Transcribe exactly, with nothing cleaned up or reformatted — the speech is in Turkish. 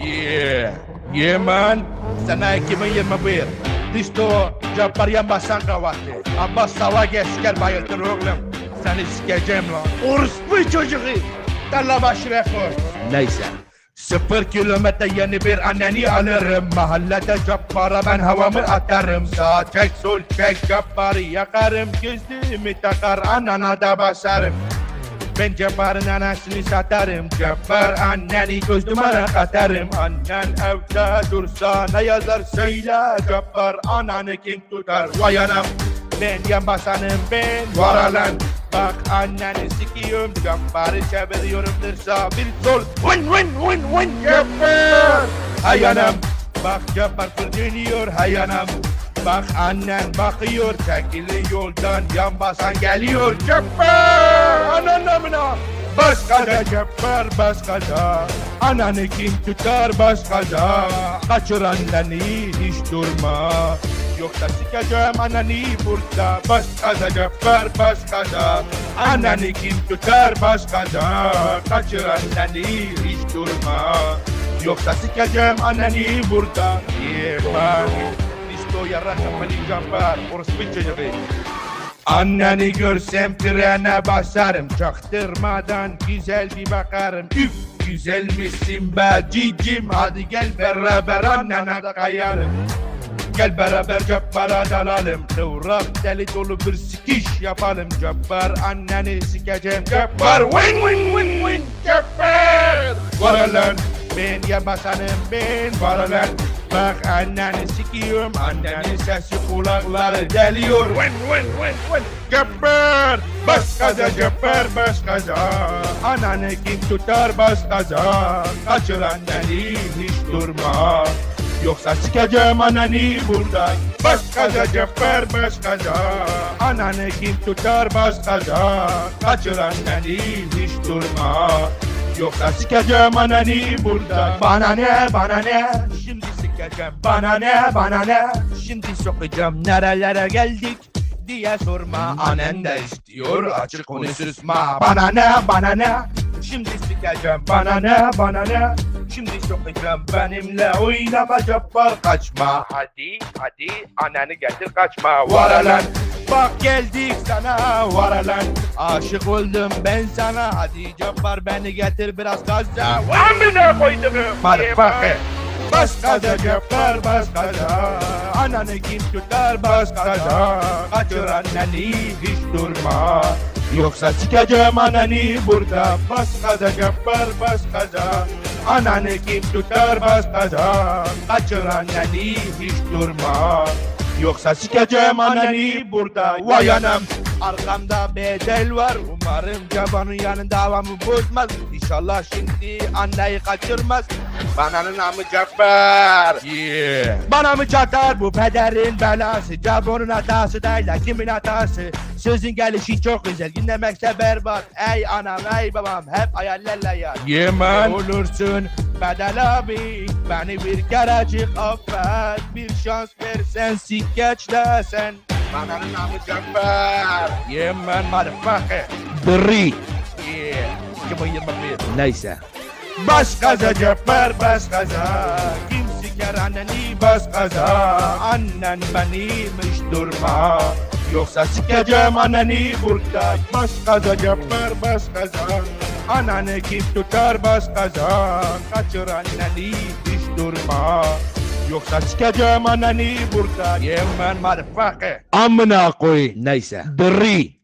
Yeah. Yemen sene iki bin yirmi bir. Disto Cabbaryan basan kahvaltı. Abbas sava geçker bayıltır oğlum. Seni sikeceğim lan. Orospu çocuğu. Dalla başı rekor. Neyse. Sıfır kilometre yeni bir anneni alırım. Mahallede Cabbar'a ben havamı atarım. Sağ çek sol çek Cabbar'ı yakarım. Gözlüğümü takar anana da basarım. Ben Cabbar'ın anasını satarım. Cabbar anneni göz numara katarım. Annen evde dursa ne yazar söyle. Cabbar ananı kim tutar? Vay anam. Ben yan basanım ben. Var lan. Bak anneni sikiyorum. Cabbar'ı çeviriyorumdur sağ bir sol. Win win win win Cabbar. Hay anam. Bak Cabbar fırlanıyor hay anam. Bak annen bakıyor çekili yoldan yan basan geliyor Cabbar ananamına bas gaza Cabbar bas gaza ananı kim tutar bas gaza kaçır anneni hiç durma yoksa sikeceğim ananı burada bas gaza Cabbar bas gaza ananı kim tutar bas gaza kaçır anneni hiç durma yoksa sikeceğim ananı burada yeah, yarrak kapali Cabbar orospu çocuğu. Anneni görsem trene basarım. Çaktırmadan güzel bir bakarım. Üf güzel misin be cicim. Hadi gel beraber annene de kayarım. Gel beraber Cabbar'a dalalım. Kıvrak deli dolu bir sikiş yapalım. Cabbar anneni sikeceğim. Cabbar win win win win Cabbar. Var lan ben yabasanım ben var lan. Bak anneni sikiyorum, annenin sesi kulakları deliyor. Win win win win Cabbar bas gaza Cabbar bas gaza ananı kim tutar bas gaza kaçır anneni hiç durma yoksa sikeceğim ananı burada bas gaza Cabbar bas gaza ananı kim tutar bas gaza kaçır anneni hiç durma yoksa sikeceğim ananı burada bana ne bana ne şimdi sikeceğim bana ne bana ne şimdi sokacağım nerelere geldik diye sorma annen de istiyor açık konuşurma bana ne bana ne şimdi sikeceğim bana ne bana ne şimdi sokacağım benimle oynama Cabbar kaçma hadi hadi anneni getir kaçma var lan bak geldik sana var lan aşık oldum ben sana hadi Cabbar beni getir biraz gaza amına koydum motherfucker bas gaza Cabbar bas gaza ananı kim tutar bas gaza kaçır anneni hiç durma yoksa sikeceğim ananı burada bas gaza Cabbar bas gaza ananı kim tutar bas gaza kaçır anneni hiç durma yoksa sikeceğim ananı burada vay anam arkamda bedel var umarım Cabbar'ın yanında davamı bozmaz İnşallah şimdi anneyi kaçırmaz bananın namı Cabbar yeah. Bana mı çatar bu pederin belası Cabbar'ın hatası değil kimin hatası sözün gelişi çok güzel dinlemekse berbat ey anam ey babam hep hayallerle yar Yemen olursun bedel abi beni bir kerecik affet bir şans versen sikeç desen bananın namı Cabbar Yemen motherfucker Dri yeah iki bin yirmi bir neyse bas gaza Cabbar bas gaza kim siker anneni bas gaza annen benim hiç durma yoksa sikeceğim anneni burada bas gaza Cabbar bas gaza ananı kim tutar bas gaza kaçır anneni hiç durma yoksa sikeceğim anneni burada Yemen motherfucker amına koy neyse Dri